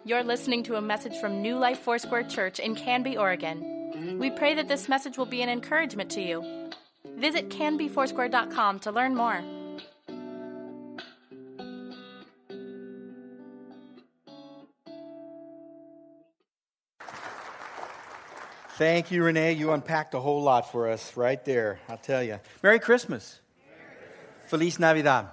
You're listening to a message from New Life Foursquare Church in Canby, Oregon. We pray that this message will be an encouragement to you. Visit canbyfoursquare.com to learn more. Thank you, Renee. You unpacked a whole lot for us right there, I'll tell you. Merry Christmas. Feliz Navidad.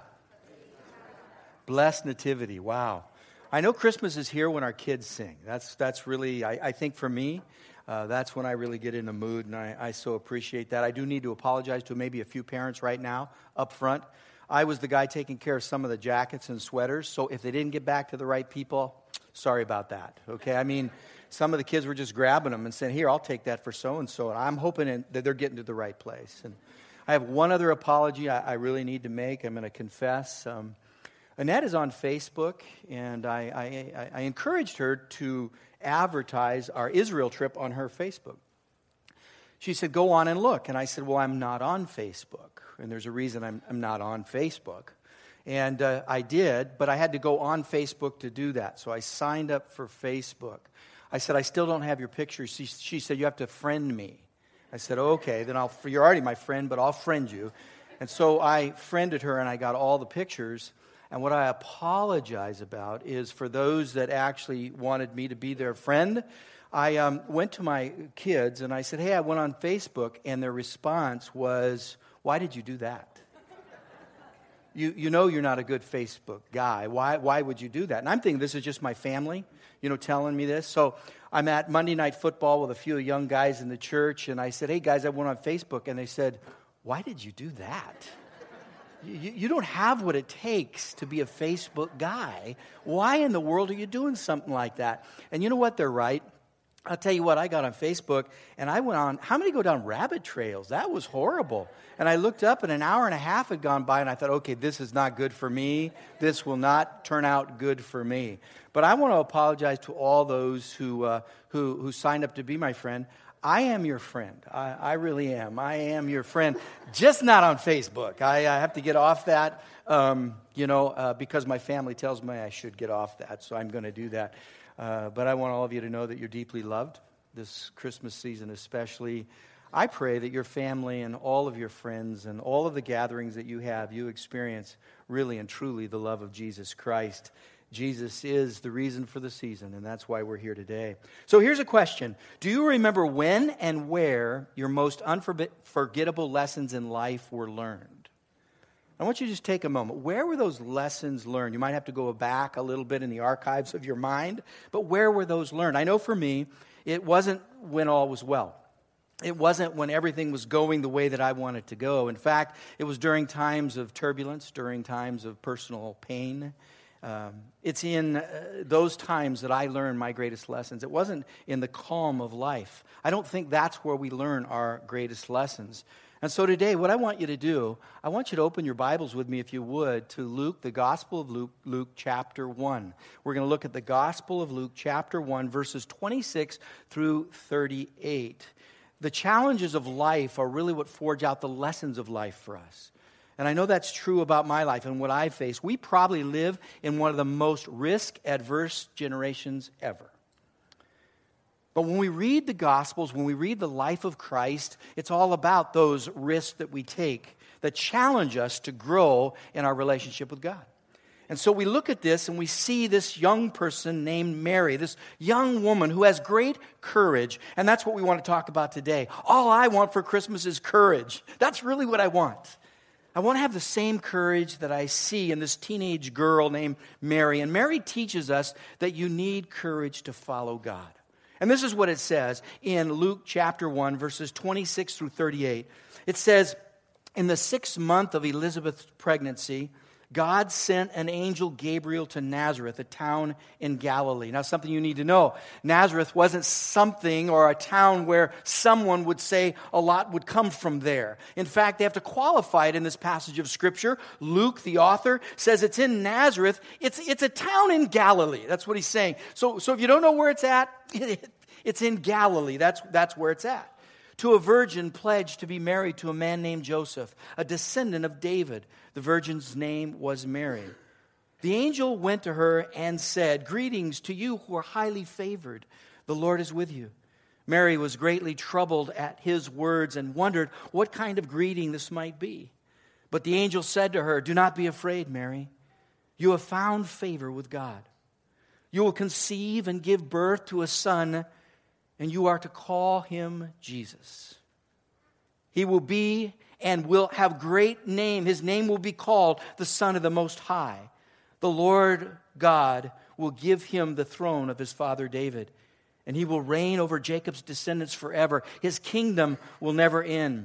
Blessed Nativity. Wow. I know Christmas is here when our kids sing. That's really, I think for me, that's when I really get in the mood, and I so appreciate that. I do need to apologize to maybe a few parents right now up front. I was the guy taking care of some of the jackets and sweaters, so if they didn't get back to the right people, sorry about that, okay? I mean, some of the kids were just grabbing them and saying, here, I'll take that for so-and-so, and I'm hoping that they're getting to the right place. And I have one other apology I really need to make. I'm going to confess. Annette is on Facebook, and I encouraged her to advertise our Israel trip on her Facebook. She said, go on and look. And I said, well, I'm not on Facebook. And there's a reason I'm not on Facebook. And I did, but I had to go on Facebook to do that. So I signed up for Facebook. I said, I still don't have your picture. She said, you have to friend me. I said, okay, then you're already my friend, but I'll friend you. And so I friended her, and I got all the pictures. And what I apologize about is for those that actually wanted me to be their friend, I went to my kids and I said, hey, I went on Facebook, and their response was, why did you do that? You know you're not a good Facebook guy. Why would you do that? And I'm thinking this is just my family, telling me this. So I'm at Monday Night Football with a few young guys in the church, and I said, hey, guys, I went on Facebook. And they said, why did you do that? You don't have what it takes to be a Facebook guy. Why in the world are you doing something like that? And you know what? They're right. I'll tell you what, I got on Facebook, and I went on, how many go down rabbit trails? That was horrible. And I looked up, and an hour and a half had gone by, and I thought, okay, this is not good for me. This will not turn out good for me. But I want to apologize to all those who signed up to be my friend. I am your friend. I really am. I am your friend, just not on Facebook. I have to get off that, because my family tells me I should get off that, so I'm going to do that. But I want all of you to know that you're deeply loved, this Christmas season especially. I pray that your family and all of your friends and all of the gatherings that you have, you experience really and truly the love of Jesus Christ. Jesus is the reason for the season, and that's why we're here today. So here's a question. Do you remember when and where your most unforgettable lessons in life were learned? I want you to just take a moment. Where were those lessons learned? You might have to go back a little bit in the archives of your mind, but where were those learned? I know for me, it wasn't when all was well. It wasn't when everything was going the way that I wanted to go. In fact, it was during times of turbulence, during times of personal pain. It's in those times that I learned my greatest lessons. It wasn't in the calm of life. I don't think that's where we learn our greatest lessons. And so today, what I want you to do, I want you to open your Bibles with me, if you would, to Luke, the Gospel of Luke chapter 1. We're going to look at the Gospel of Luke chapter 1, verses 26 through 38. The challenges of life are really what forge out the lessons of life for us. And I know that's true about my life and what I face. We probably live in one of the most risk-adverse generations ever. But when we read the Gospels, when we read the life of Christ, it's all about those risks that we take that challenge us to grow in our relationship with God. And so we look at this and we see this young person named Mary, this young woman who has great courage. And that's what we want to talk about today. All I want for Christmas is courage. That's really what I want. I want to have the same courage that I see in this teenage girl named Mary. And Mary teaches us that you need courage to follow God. And this is what it says in Luke chapter 1, verses 26 through 38. It says, in the 6th month of Elizabeth's pregnancy, God sent an angel Gabriel to Nazareth, a town in Galilee. Now, something you need to know. Nazareth wasn't something or a town where someone would say a lot would come from there. In fact, they have to qualify it in this passage of Scripture. Luke, the author, says it's in Nazareth. It's a town in Galilee. That's what he's saying. So if you don't know where it's at, it's in Galilee. That's where it's at. To a virgin pledged to be married to a man named Joseph, a descendant of David. The virgin's name was Mary. The angel went to her and said, "Greetings to you who are highly favored. The Lord is with you." Mary was greatly troubled at his words and wondered what kind of greeting this might be. But the angel said to her, "Do not be afraid, Mary. You have found favor with God. You will conceive and give birth to a son, and you are to call him Jesus. He will be and will have great name. His name will be called the Son of the Most High. The Lord God will give him the throne of his father David, and he will reign over Jacob's descendants forever. His kingdom will never end."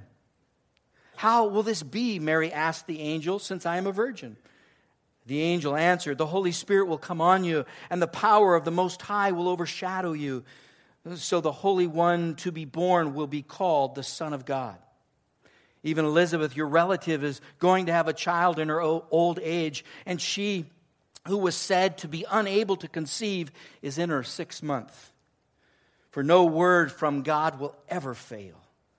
"How will this be?" Mary asked the angel, "since I am a virgin?" The angel answered, "The Holy Spirit will come on you, and the power of the Most High will overshadow you. So the Holy One to be born will be called the Son of God. Even Elizabeth, your relative, is going to have a child in her old age, and she who was said to be unable to conceive is in her 6th month. For no word from God will ever fail."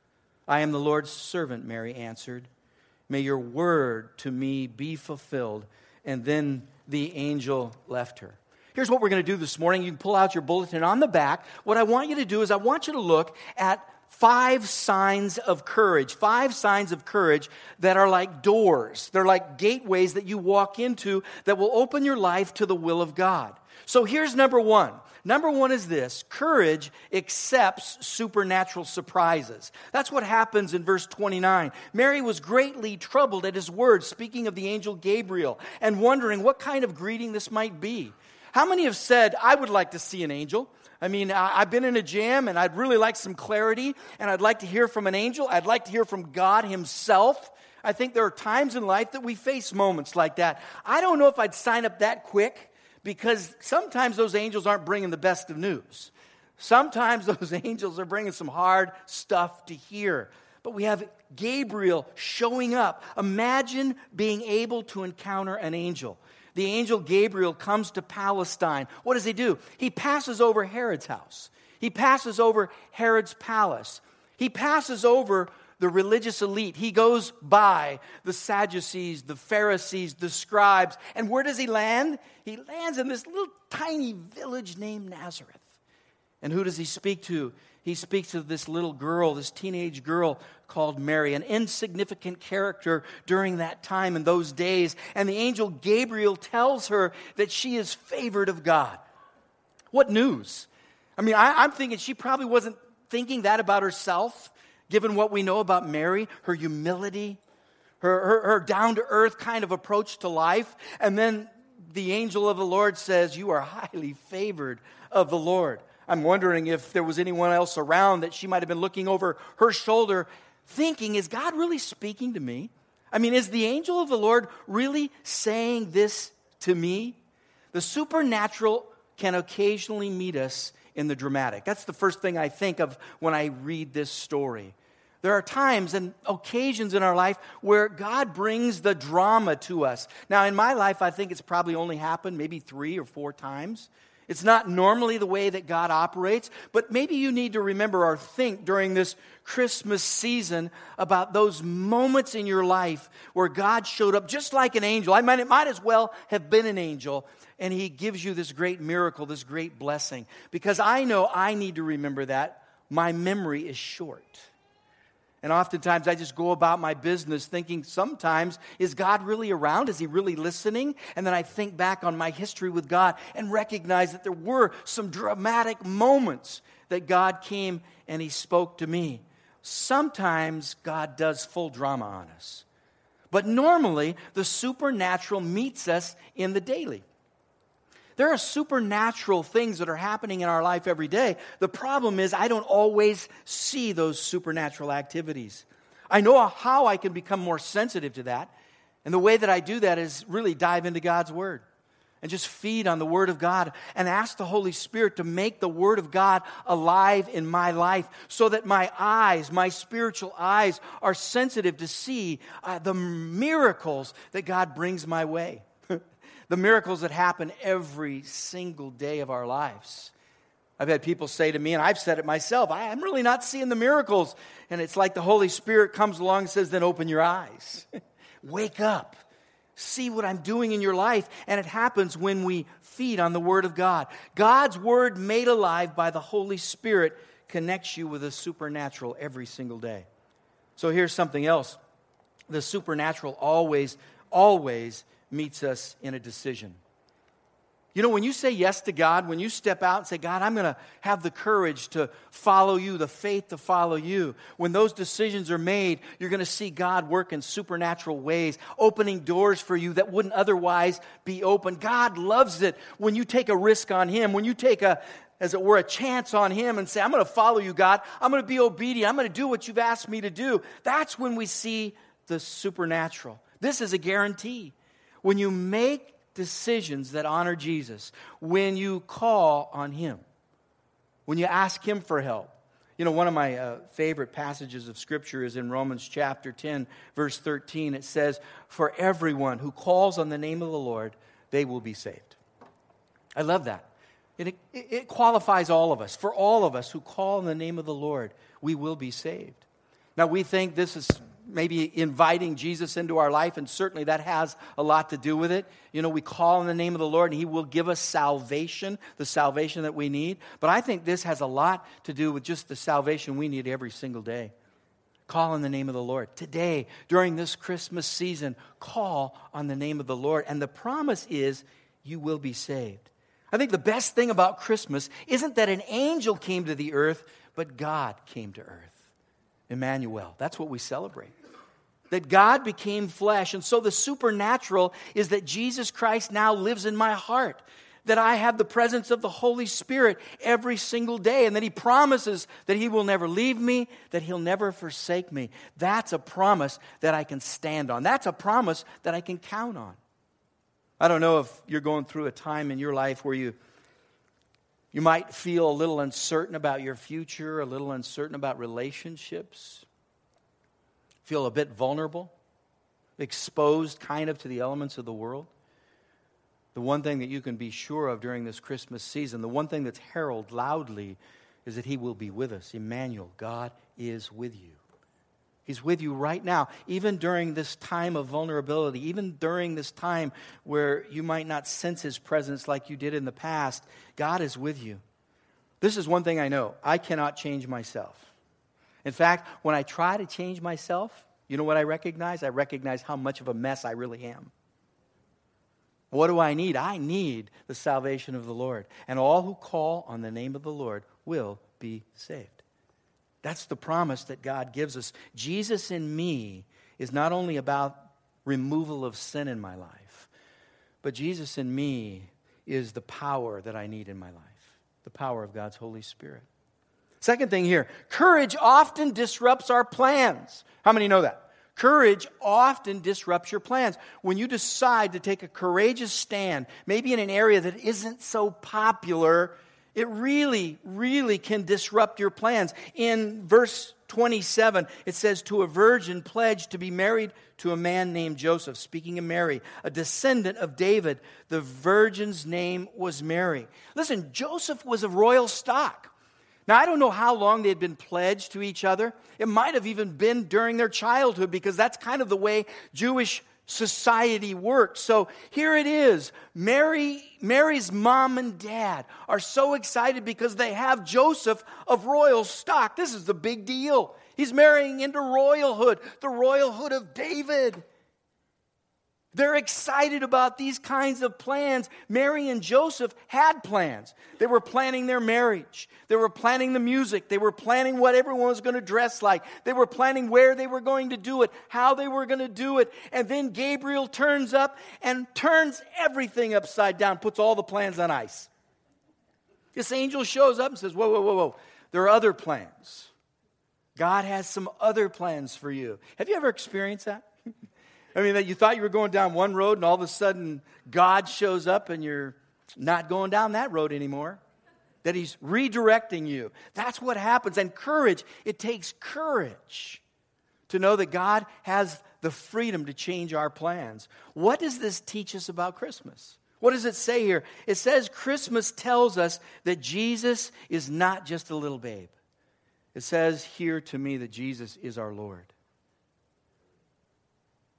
"I am the Lord's servant," Mary answered. "May your word to me be fulfilled." And then the angel left her. Here's what we're going to do this morning. You can pull out your bulletin on the back. What I want you to do is I want you to look at 5 signs of courage. 5 signs of courage that are like doors. They're like gateways that you walk into that will open your life to the will of God. So here's number 1. Number 1 is this: courage accepts supernatural surprises. That's what happens in verse 29. Mary was greatly troubled at his words, speaking of the angel Gabriel, and wondering what kind of greeting this might be. How many have said, "I would like to see an angel"? I mean, I've been in a jam and I'd really like some clarity, and I'd like to hear from an angel. I'd like to hear from God himself. I think there are times in life that we face moments like that. I don't know if I'd sign up that quick, because sometimes those angels aren't bringing the best of news. Sometimes those angels are bringing some hard stuff to hear. But we have Gabriel showing up. Imagine being able to encounter an angel. The angel Gabriel comes to Palestine. What does he do? He passes over Herod's house. He passes over Herod's palace. He passes over the religious elite. He goes by the Sadducees, the Pharisees, the scribes. And where does he land? He lands in this little tiny village named Nazareth. And who does he speak to? He speaks to this little girl, this teenage girl called Mary, an insignificant character during that time in those days. And the angel Gabriel tells her that she is favored of God. What news? I mean, I'm thinking she probably wasn't thinking that about herself, given what we know about Mary, her humility, her down-to-earth kind of approach to life. And then the angel of the Lord says, "You are highly favored of the Lord." I'm wondering if there was anyone else around that she might have been looking over her shoulder thinking, "Is God really speaking to me? I mean, is the angel of the Lord really saying this to me?" The supernatural can occasionally meet us in the dramatic. That's the first thing I think of when I read this story. There are times and occasions in our life where God brings the drama to us. Now, in my life, I think it's probably only happened maybe 3 or 4 times. It's not normally the way that God operates, but maybe you need to remember or think during this Christmas season about those moments in your life where God showed up just like an angel. It might as well have been an angel, and he gives you this great miracle, this great blessing. Because I know I need to remember that. My memory is short. And oftentimes I just go about my business thinking sometimes, is God really around? Is he really listening? And then I think back on my history with God and recognize that there were some dramatic moments that God came and he spoke to me. Sometimes God does full drama on us. But normally the supernatural meets us in the daily. There are supernatural things that are happening in our life every day. The problem is I don't always see those supernatural activities. I know how I can become more sensitive to that. And the way that I do that is really dive into God's Word and just feed on the Word of God and ask the Holy Spirit to make the Word of God alive in my life so that my eyes, my spiritual eyes, are sensitive to see the miracles that God brings my way. The miracles that happen every single day of our lives. I've had people say to me, and I've said it myself, I'm really not seeing the miracles. And it's like the Holy Spirit comes along and says, then open your eyes. Wake up. see what I'm doing in your life. And it happens when we feed on the Word of God. God's Word made alive by the Holy Spirit connects you with the supernatural every single day. So here's something else. The supernatural always meets us in a decision. You know, when you say yes to God, when you step out and say, God, I'm going to have the courage to follow you, the faith to follow you, when those decisions are made, you're going to see God work in supernatural ways, opening doors for you that wouldn't otherwise be open. God loves it when you take a risk on Him, when you take as it were, a chance on Him and say, I'm going to follow you, God. I'm going to be obedient. I'm going to do what you've asked me to do. That's when we see the supernatural. This is a guarantee. When you make decisions that honor Jesus, when you call on Him, when you ask Him for help. You know, one of my favorite passages of Scripture is in Romans chapter 10, verse 13. It says, for everyone who calls on the name of the Lord, they will be saved. I love that. It qualifies all of us. For all of us who call on the name of the Lord, we will be saved. Now, we think this is maybe inviting Jesus into our life, and certainly that has a lot to do with it. You know, we call on the name of the Lord, and He will give us salvation, the salvation that we need. But I think this has a lot to do with just the salvation we need every single day. Call on the name of the Lord. Today, during this Christmas season, call on the name of the Lord. And the promise is you will be saved. I think the best thing about Christmas isn't that an angel came to the earth, but God came to earth. Emmanuel. That's what we celebrate. That God became flesh. And so the supernatural is that Jesus Christ now lives in my heart. That I have the presence of the Holy Spirit every single day. And that He promises that He will never leave me, that He'll never forsake me. That's a promise that I can stand on. That's a promise that I can count on. I don't know if you're going through a time in your life where you might feel a little uncertain about your future, a little uncertain about relationships, feel a bit vulnerable, exposed kind of to the elements of the world. The one thing that you can be sure of during this Christmas season, the one thing that's heralded loudly, is that He will be with us. Emmanuel, God is with you. He's with you right now, even during this time of vulnerability, even during this time where you might not sense His presence like you did in the past. God is with you. This is one thing I know. I cannot change myself. In fact, when I try to change myself, you know what I recognize? I recognize how much of a mess I really am. What do I need? I need the salvation of the Lord. And all who call on the name of the Lord will be saved. That's the promise that God gives us. Jesus in me is not only about removal of sin in my life, but Jesus in me is the power that I need in my life, the power of God's Holy Spirit. Second thing here, courage often disrupts our plans. How many know that? Courage often disrupts your plans. When you decide to take a courageous stand, maybe in an area that isn't so popular, it really, really can disrupt your plans. In verse 27, it says, to a virgin pledged to be married to a man named Joseph. Speaking of Mary, a descendant of David, the virgin's name was Mary. Listen, Joseph was of royal stock. Now, I don't know how long they had been pledged to each other. It might have even been during their childhood, because that's kind of the way Jewish society works. So here it is. Mary's mom and dad are so excited because they have Joseph of royal stock. This is the big deal. He's marrying into royalhood, the royalhood of David. They're excited about these kinds of plans. Mary and Joseph had plans. They were planning their marriage. They were planning the music. They were planning what everyone was going to dress like. They were planning where they were going to do it, how they were going to do it. And then Gabriel turns up and turns everything upside down, puts all the plans on ice. This angel shows up and says, whoa, whoa, whoa, whoa. There are other plans. God has some other plans for you. Have you ever experienced that? I mean, that you thought you were going down one road and all of a sudden God shows up and you're not going down that road anymore. That He's redirecting you. That's what happens. And courage, it takes courage to know that God has the freedom to change our plans. What does this teach us about Christmas? What does it say here? It says Christmas tells us that Jesus is not just a little babe. It says here to me that Jesus is our Lord.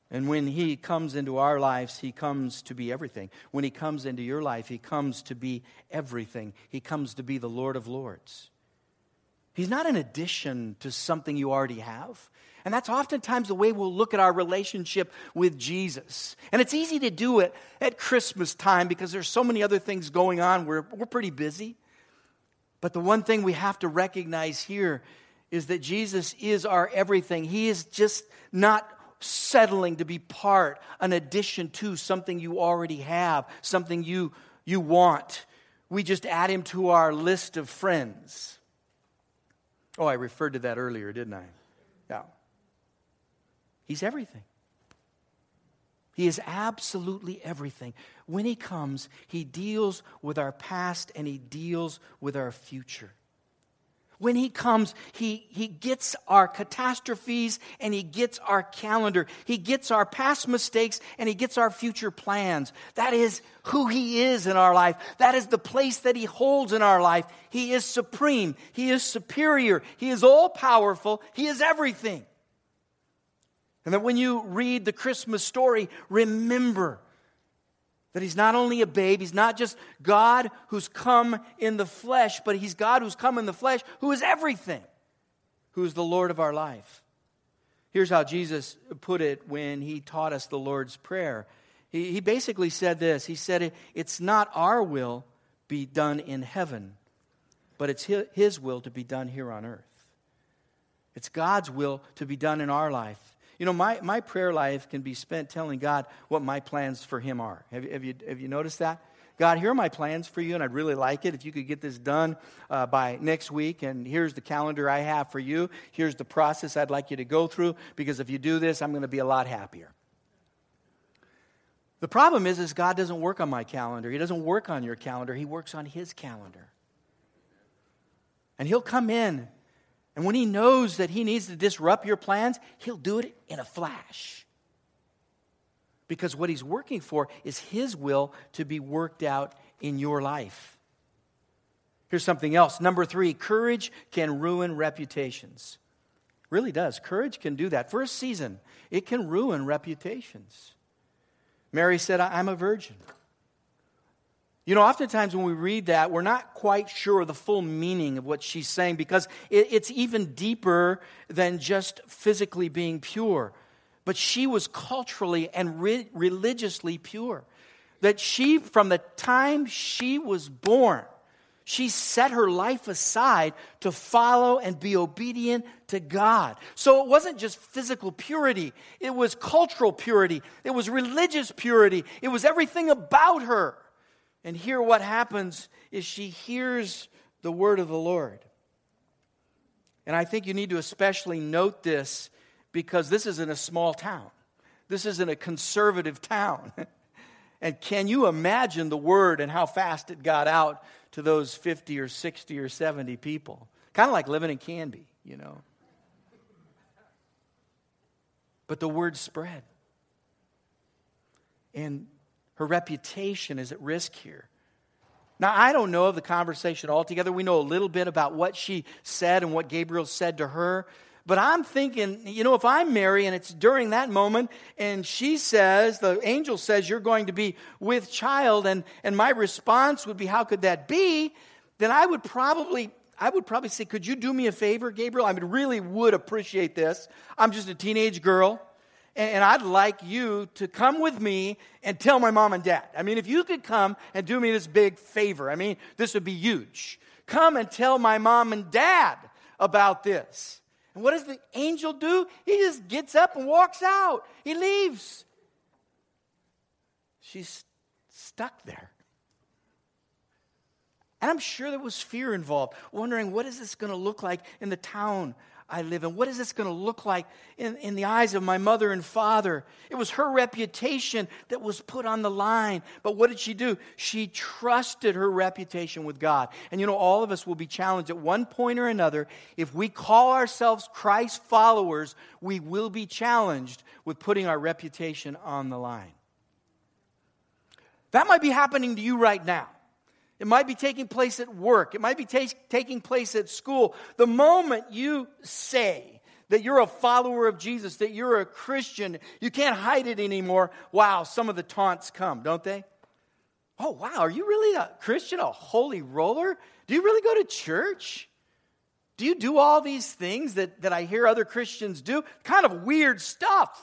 And when He comes into our lives, He comes to be everything. When He comes into your life, He comes to be everything. He comes to be the Lord of Lords. He's not an addition to something you already have. And that's oftentimes the way we'll look at our relationship with Jesus. And it's easy to do it at Christmas time because there's so many other things going on. We're pretty busy. But the one thing we have to recognize here is that Jesus is our everything. He is just not settling to be part, an addition to something you already have, something you want. We just add Him to our list of friends. Oh, I referred to that earlier, didn't I? Yeah. He's everything. He is absolutely everything. When He comes, He deals with our past and He deals with our future. When He comes, He gets our catastrophes and He gets our calendar. He gets our past mistakes and He gets our future plans. That is who He is in our life. That is the place that He holds in our life. He is supreme. He is superior. He is all-powerful. He is everything. And that when you read the Christmas story, remember that He's not only a babe, He's not just God who's come in the flesh, but He's God who's come in the flesh, who is everything, who is the Lord of our life. Here's how Jesus put it when He taught us the Lord's Prayer. He basically said this. He said, it's not our will be done in heaven, but it's His will to be done here on earth. It's God's will to be done in our life. You know, my prayer life can be spent telling God what my plans for Him are. Have you noticed that? God, here are my plans for you, and I'd really like it if you could get this done by next week. And here's the calendar I have for you. Here's the process I'd like you to go through, because if you do this, I'm going to be a lot happier. The problem is God doesn't work on my calendar. He doesn't work on your calendar. He works on His calendar. And He'll come in. And when He knows that He needs to disrupt your plans, He'll do it in a flash. Because what He's working for is His will to be worked out in your life. Here's something else. Number 3, courage can ruin reputations. Really does. Courage can do that. For a season, it can ruin reputations. Mary said, I'm a virgin. You know, oftentimes when we read that, we're not quite sure of the full meaning of what she's saying, because it's even deeper than just physically being pure. But she was culturally and religiously pure. That she, from the time she was born, she set her life aside to follow and be obedient to God. So it wasn't just physical purity. It was cultural purity. It was religious purity. It was everything about her. And here what happens is she hears the word of the Lord. And I think you need to especially note this, because this is in a small town. This is in a conservative town. And can you imagine the word and how fast it got out to those 50 or 60 or 70 people? Kind of like living in Canby, you know. But the word spread. And her reputation is at risk here. Now, I don't know of the conversation altogether. We know a little bit about what she said and what Gabriel said to her. But I'm thinking, you know, if I'm Mary and it's during that moment and she says, the angel says, you're going to be with child, and my response would be, how could that be? Then I would probably say, could you do me a favor, Gabriel? I really would appreciate this. I'm just a teenage girl. And I'd like you to come with me and tell my mom and dad. I mean, if you could come and do me this big favor, I mean, this would be huge. Come and tell my mom and dad about this. And what does the angel do? He just gets up and walks out. He leaves. She's stuck there. And I'm sure there was fear involved, wondering, what is this going to look like in the town I live in? What is this going to look like in the eyes of my mother and father? It was her reputation that was put on the line. But what did she do? She trusted her reputation with God. And you know, all of us will be challenged at one point or another. If we call ourselves Christ followers, we will be challenged with putting our reputation on the line. That might be happening to you right now. It might be taking place at work. It might be taking place at school. The moment you say that you're a follower of Jesus, that you're a Christian. You can't hide it anymore. Wow, some of the taunts come, don't they? Oh, wow, are you really a Christian, a holy roller? Do you really go to church? Do you do all these things that I hear other Christians do? Kind of weird stuff.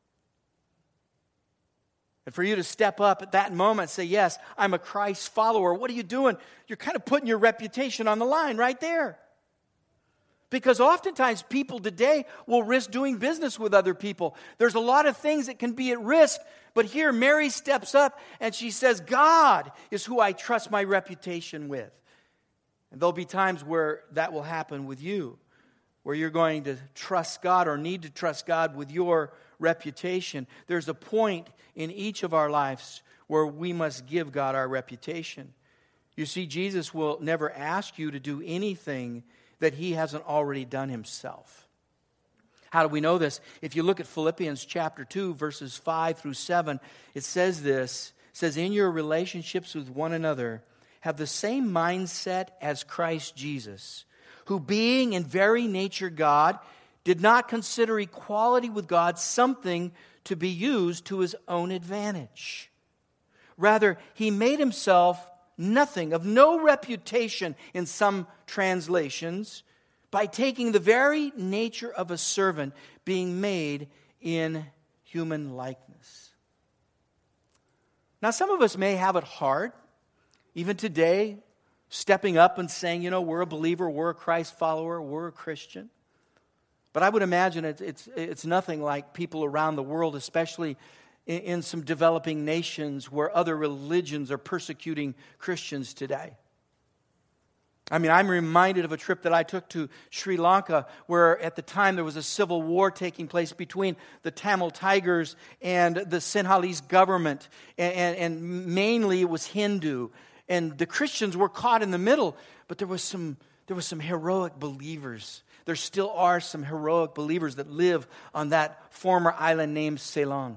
And for you to step up at that moment and say, yes, I'm a Christ follower. What are you doing? You're kind of putting your reputation on the line right there. Because oftentimes people today will risk doing business with other people. There's a lot of things that can be at risk. But here Mary steps up and she says, God is who I trust my reputation with. And there'll be times where that will happen with you, where you're going to trust God or need to trust God with your reputation. There's a point in each of our lives where we must give God our reputation. You see, Jesus will never ask you to do anything that He hasn't already done Himself. How do we know this? If you look at Philippians chapter 2, verses 5 through 7, it says this. It says, in your relationships with one another, have the same mindset as Christ Jesus, who being in very nature God, did not consider equality with God something to be used to His own advantage. Rather, He made Himself nothing, of no reputation in some translations, by taking the very nature of a servant, being made in human likeness. Now, some of us may have it hard, even today, stepping up and saying, we're a believer, we're a Christ follower, we're a Christian. But I would imagine it's nothing like people around the world, especially in some developing nations where other religions are persecuting Christians today. I mean, I'm reminded of a trip that I took to Sri Lanka, where at the time there was a civil war taking place between the Tamil Tigers and the Sinhalese government, and mainly it was Hindu, and the Christians were caught in the middle. But there was some heroic believers. There still are some heroic believers that live on that former island named Ceylon.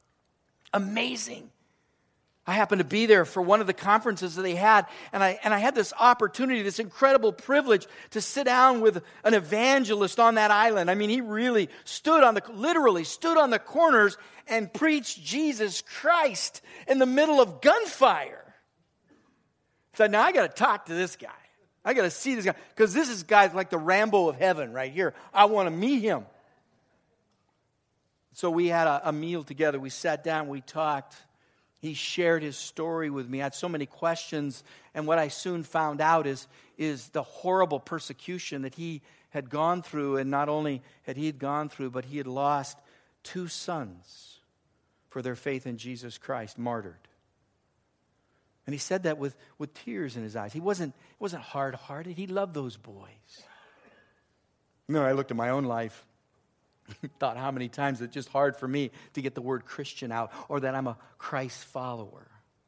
Amazing. I happened to be there for one of the conferences that they had, and I had this opportunity, this incredible privilege to sit down with an evangelist on that island. I mean, he really literally stood on the corners and preached Jesus Christ in the middle of gunfire. So now I got to talk to this guy. I got to see this guy, because this is guys like the Rambo of heaven right here. I want to meet him. So we had a meal together. We sat down, we talked. He shared his story with me. I had so many questions, and what I soon found out is the horrible persecution that he had gone through, and not only had he gone through, but he had lost 2 sons for their faith in Jesus Christ, martyred. And he said that with tears in his eyes. He wasn't hard-hearted. He loved those boys. I looked at my own life. Thought how many times it's just hard for me to get the word Christian out, or that I'm a Christ follower.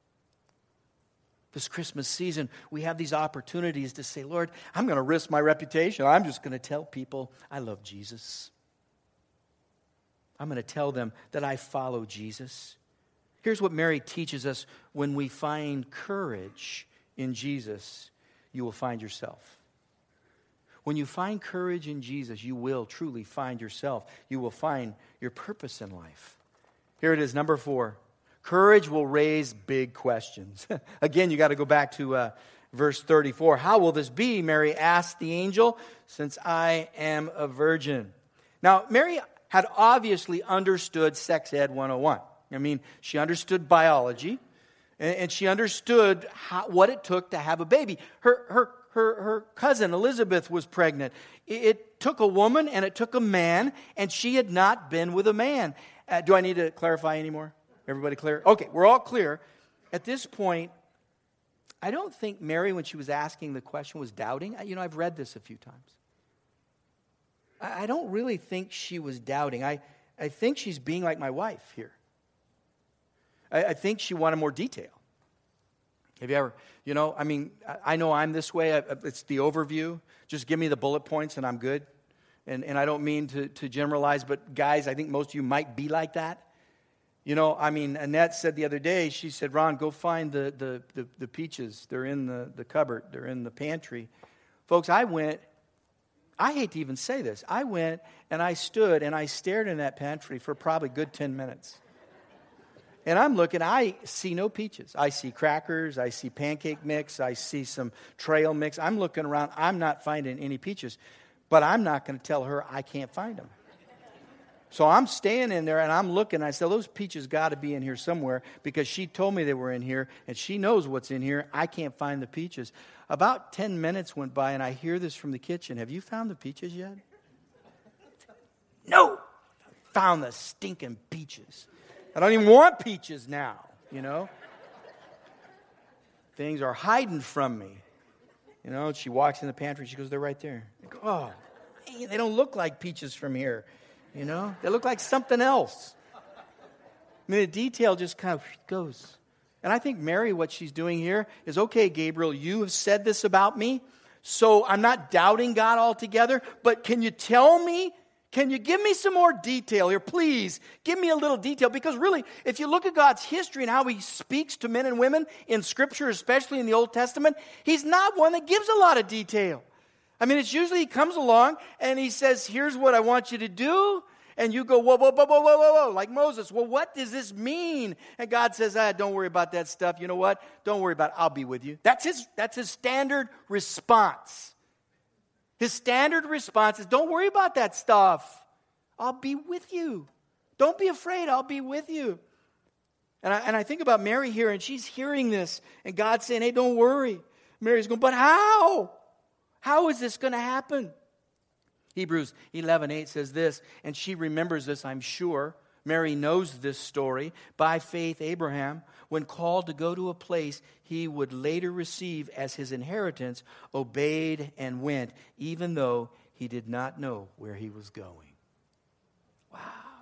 This Christmas season, we have these opportunities to say, Lord, I'm going to risk my reputation. I'm just going to tell people I love Jesus. I'm going to tell them that I follow Jesus. Here's what Mary teaches us: when we find courage in Jesus, you will find yourself. When you find courage in Jesus, you will truly find yourself. You will find your purpose in life. Here it is, number 4. Courage will raise big questions. Again, you got to go back to verse 34. How will this be? Mary asked the angel, since I am a virgin. Now, Mary had obviously understood Sex Ed 101. I mean, she understood biology, and she understood what it took to have a baby. Her cousin Elizabeth was pregnant. It took a woman and it took a man, and she had not been with a man. Do I need to clarify anymore? Everybody clear? Okay, we're all clear. At this point, I don't think Mary, when she was asking the question, was doubting. I've read this a few times. I don't really think she was doubting. I think she's being like my wife here. I think she wanted more detail. Have you ever, I know I'm this way. It's the overview. Just give me the bullet points and I'm good. And I don't mean to generalize, but guys, I think most of you might be like that. Annette said the other day, she said, Ron, go find the peaches. They're in the cupboard. They're in the pantry. Folks, I I hate to even say this. I went and I stood and I stared in that pantry for probably a good 10 minutes. And I'm looking, I see no peaches. I see crackers, I see pancake mix, I see some trail mix. I'm looking around, I'm not finding any peaches. But I'm not going to tell her I can't find them. So I'm staying in there and I'm looking. I said, those peaches got to be in here somewhere because she told me they were in here and she knows what's in here. I can't find the peaches. About 10 minutes went by and I hear this from the kitchen. Have you found the peaches yet? No. Found the stinking peaches. I don't even want peaches now, you know. Things are hiding from me. You know, she walks in the pantry. She goes, they're right there. I go, oh, man, they don't look like peaches from here. You know, they look like something else. I mean, the detail just kind of goes. And I think Mary, what she's doing here is, okay, Gabriel, you have said this about me, so I'm not doubting God altogether, but can you tell me, can you give me some more detail here? Please, give me a little detail. Because really, if you look at God's history and how He speaks to men and women in Scripture, especially in the Old Testament, He's not one that gives a lot of detail. I mean, it's usually He comes along and He says, here's what I want you to do. And you go, whoa, whoa, whoa, whoa, whoa, whoa, whoa, like Moses. Well, what does this mean? And God says, don't worry about that stuff. You know what? Don't worry about it. I'll be with you. That's his standard response. His standard response is, don't worry about that stuff. I'll be with you. Don't be afraid. I'll be with you. And I think about Mary here, and she's hearing this, and God's saying, hey, don't worry. Mary's going, but how? How is this going to happen? Hebrews 11:8 says this, and she remembers this, I'm sure. Mary knows this story. By faith, Abraham, when called to go to a place he would later receive as his inheritance, obeyed and went, even though he did not know where he was going. Wow.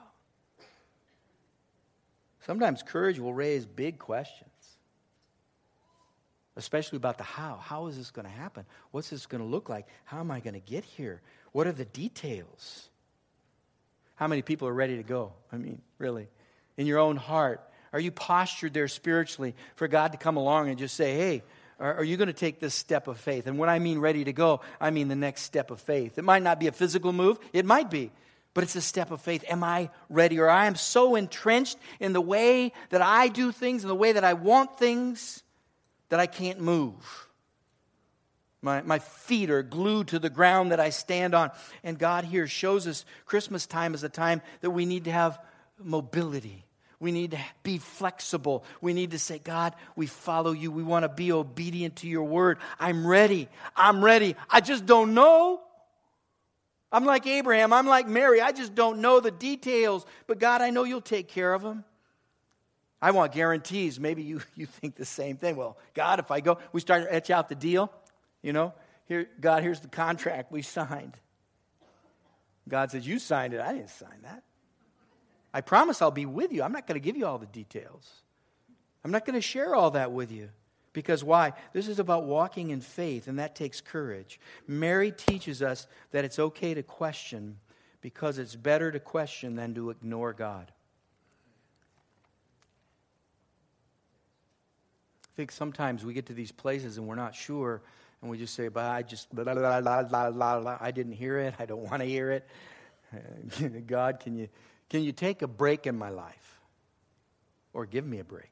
Sometimes courage will raise big questions, especially about the how. How is this going to happen? What's this going to look like? How am I going to get here? What are the details? How many people are ready to go? I mean, really, in your own heart. Are you postured there spiritually for God to come along and just say, hey, are you going to take this step of faith? And when I mean ready to go, I mean the next step of faith. It might not be a physical move. It might be. But it's a step of faith. Am I ready? Or I am so entrenched in the way that I do things and the way that I want things that I can't move. My feet are glued to the ground that I stand on. And God here shows us Christmas time is a time that we need to have mobility. We need to be flexible. We need to say, God, we follow you. We want to be obedient to your word. I'm ready. I'm ready. I just don't know. I'm like Abraham. I'm like Mary. I just don't know the details. But God, I know you'll take care of them. I want guarantees. Maybe you think the same thing. Well, God, if I go, we start to etch out the deal. You know, here, God, here's the contract we signed. God says, you signed it. I didn't sign that. I promise I'll be with you. I'm not going to give you all the details. I'm not going to share all that with you. Because why? This is about walking in faith, and that takes courage. Mary teaches us that it's okay to question because it's better to question than to ignore God. I think sometimes we get to these places and we're not sure, and we just say, but I just, blah, blah, blah, blah, blah, blah. I didn't hear it. I don't want to hear it. God, can you take a break in my life? Or give me a break?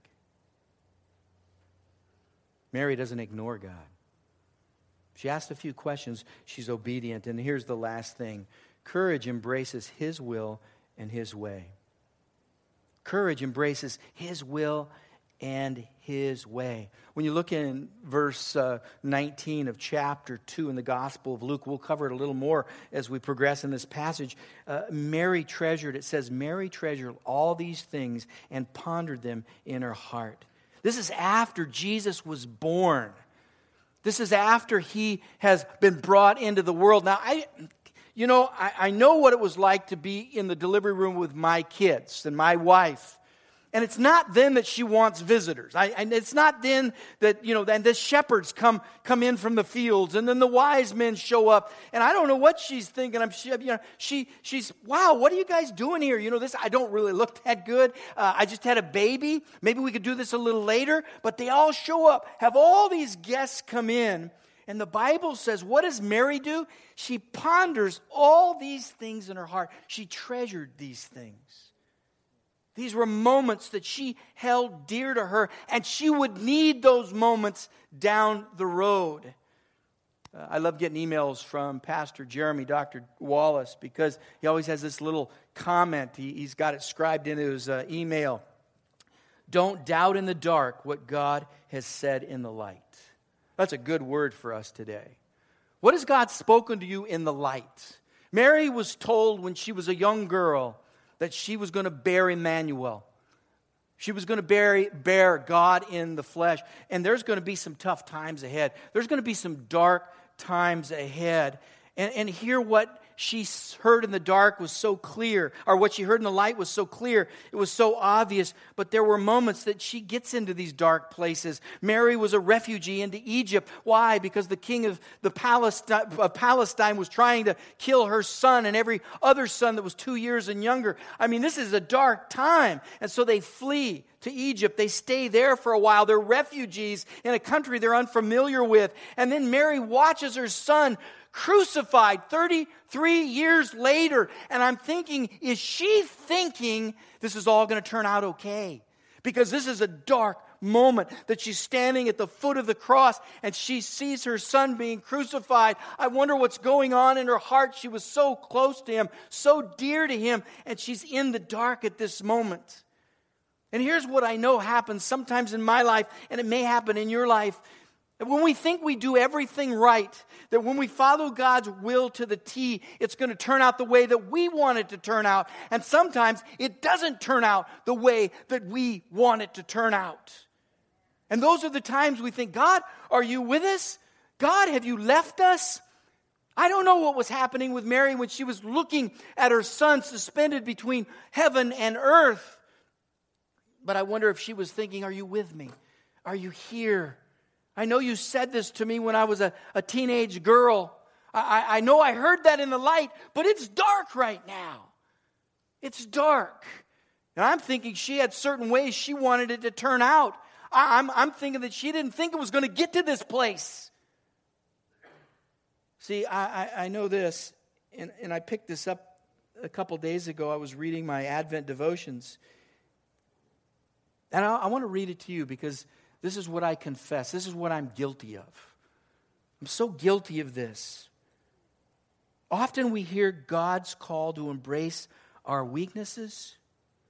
Mary doesn't ignore God. She asked a few questions. She's obedient. And here's the last thing. Courage embraces His will and His way. Courage embraces His will and His way. When you look in verse 19 of chapter 2 in the Gospel of Luke, we'll cover it a little more as we progress in this passage. Mary treasured, it says, Mary treasured all these things and pondered them in her heart. This is after Jesus was born. This is after He has been brought into the world. Now, I know what it was like to be in the delivery room with my kids and my wife. And it's not then that she wants visitors. And it's not then that, then the shepherds come in from the fields, and then the wise men show up. And I don't know what she's thinking. She's, wow, what are you guys doing here? This, I don't really look that good. I just had a baby. Maybe we could do this a little later. But they all show up, have all these guests come in. And the Bible says, what does Mary do? She ponders all these things in her heart. She treasured these things. These were moments that she held dear to her, and she would need those moments down the road. I love getting emails from Pastor Jeremy, Dr. Wallace, because he always has this little comment. He's got it scribed into his email. Don't doubt in the dark what God has said in the light. That's a good word for us today. What has God spoken to you in the light? Mary was told when she was a young girl that she was going to bear Emmanuel. She was going to bear God in the flesh. And there's going to be some tough times ahead. There's going to be some dark times ahead. And hear what she heard in the dark was so clear, or what she heard in the light was so clear, it was so obvious, but there were moments that she gets into these dark places. Mary was a refugee into Egypt. Why? Because the king of Palestine was trying to kill her son and every other son that was 2 years and younger. I mean, this is a dark time. And so they flee to Egypt. They stay there for a while. They're refugees in a country they're unfamiliar with. And then Mary watches her son crucified 33 years later. And I'm thinking, is she thinking this is all going to turn out okay? Because this is a dark moment that she's standing at the foot of the cross and she sees her son being crucified. I wonder what's going on in her heart. She was so close to him, so dear to him, and she's in the dark at this moment. And here's what I know happens sometimes in my life, and it may happen in your life. That when we think we do everything right, that when we follow God's will to the T, it's going to turn out the way that we want it to turn out. And sometimes it doesn't turn out the way that we want it to turn out. And those are the times we think, God, are you with us? God, have you left us? I don't know what was happening with Mary when she was looking at her son suspended between heaven and earth. But I wonder if she was thinking, are you with me? Are you here? I know you said this to me when I was a teenage girl. I know I heard that in the light, but it's dark right now. It's dark. And I'm thinking she had certain ways she wanted it to turn out. I'm thinking that she didn't think it was going to get to this place. See, I know this, and I picked this up a couple days ago. I was reading my Advent devotions. And I want to read it to you because this is what I confess. This is what I'm guilty of. I'm so guilty of this. Often we hear God's call to embrace our weaknesses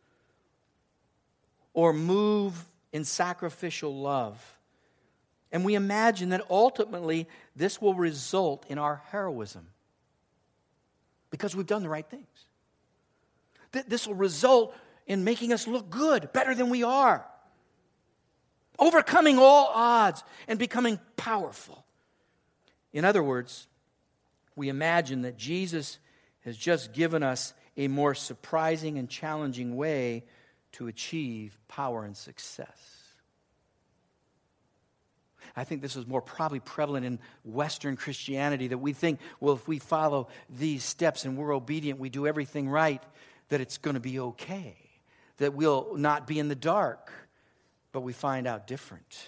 or move in sacrificial love. And we imagine that ultimately this will result in our heroism because we've done the right things. This will result in making us look good, better than we are. Overcoming all odds and becoming powerful. In other words, we imagine that Jesus has just given us a more surprising and challenging way to achieve power and success. I think this is more probably prevalent in Western Christianity, that we think, well, if we follow these steps and we're obedient, we do everything right, that it's going to be okay, that we'll not be in the dark. But we find out different.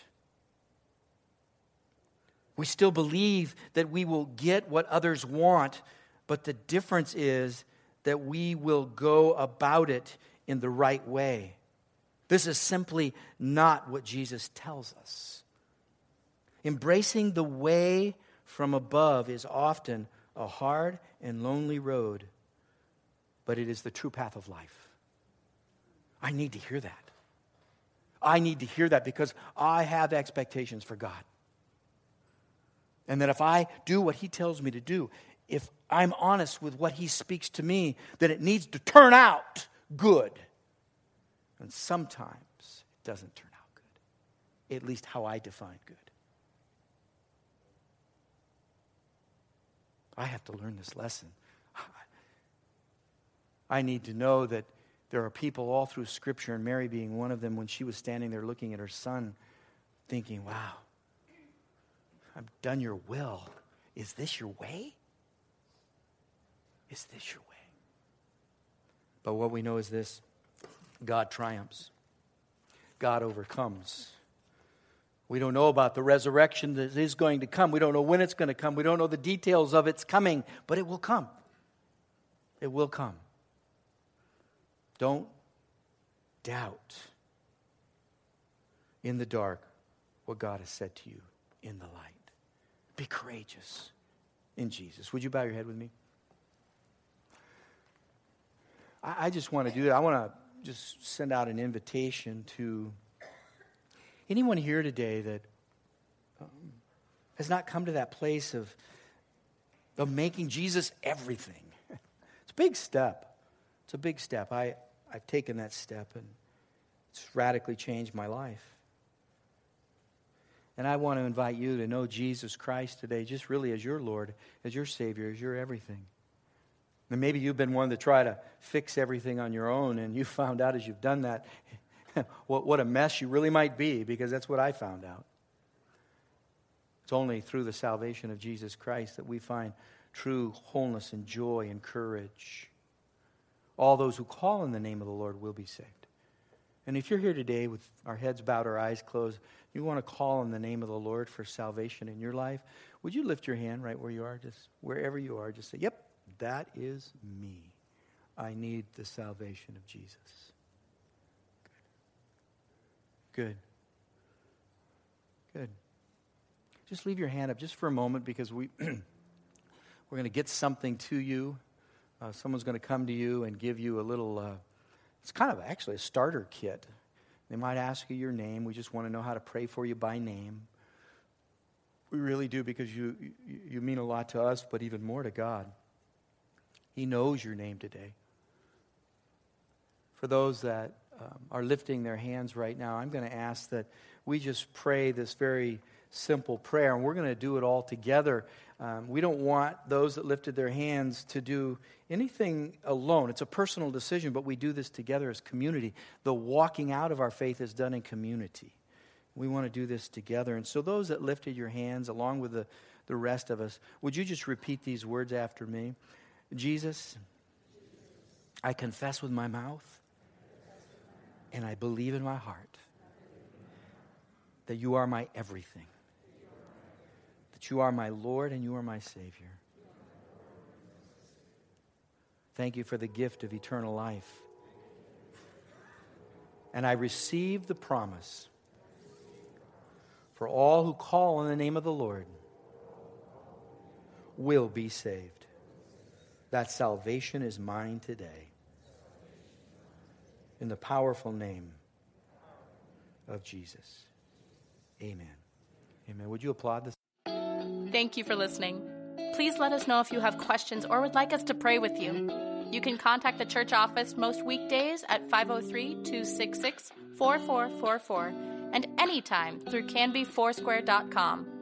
We still believe that we will get what others want, but the difference is that we will go about it in the right way. This is simply not what Jesus tells us. Embracing the way from above is often a hard and lonely road, but it is the true path of life. I need to hear that. I need to hear that because I have expectations for God. And that if I do what He tells me to do, if I'm honest with what He speaks to me, that it needs to turn out good. And sometimes it doesn't turn out good. At least how I define good. I have to learn this lesson. I need to know that there are people all through Scripture, and Mary being one of them, when she was standing there looking at her son, thinking, wow, I've done your will. Is this your way? Is this your way? But what we know is this: God triumphs. God overcomes. We don't know about the resurrection that is going to come. We don't know when it's going to come. We don't know the details of its coming, but it will come. It will come. Don't doubt in the dark what God has said to you in the light. Be courageous in Jesus. Would you bow your head with me? I just want to do that. I want to just send out an invitation to anyone here today that has not come to that place of making Jesus everything. It's a big step. It's a big step. I've taken that step, and it's radically changed my life. And I want to invite you to know Jesus Christ today, just really as your Lord, as your Savior, as your everything. And maybe you've been one to try to fix everything on your own, and you found out as you've done that what a mess you really might be, because that's what I found out. It's only through the salvation of Jesus Christ that we find true wholeness and joy and courage. All those who call in the name of the Lord will be saved. And if you're here today with our heads bowed, our eyes closed, you want to call in the name of the Lord for salvation in your life, would you lift your hand right where you are, just wherever you are, just say, yep, that is me. I need the salvation of Jesus. Good. Good. Just leave your hand up just for a moment, because we're going to get something to you. Someone's going to come to you and give you a little, it's kind of actually a starter kit. They might ask you your name. We just want to know how to pray for you by name. We really do, because you mean a lot to us, but even more to God. He knows your name today. For those that are lifting their hands right now, I'm going to ask that we just pray this very simple prayer, and we're going to do it all together. We don't want those that lifted their hands to do anything alone. It's a personal decision, but we do this together as community. The walking out of our faith is done in community. We want to do this together. And so those that lifted your hands, along with the rest of us, would you just repeat these words after me? Jesus, I confess with my mouth, and I believe in my heart that you are my everything, that you are my Lord and you are my Savior. Thank you for the gift of eternal life. And I receive the promise for all who call on the name of the Lord will be saved. That salvation is mine today. In the powerful name of Jesus. Amen. Amen. Would you applaud this? Thank you for listening. Please let us know if you have questions or would like us to pray with you. You can contact the church office most weekdays at 503-266-4444 and anytime through canbyfoursquare.com.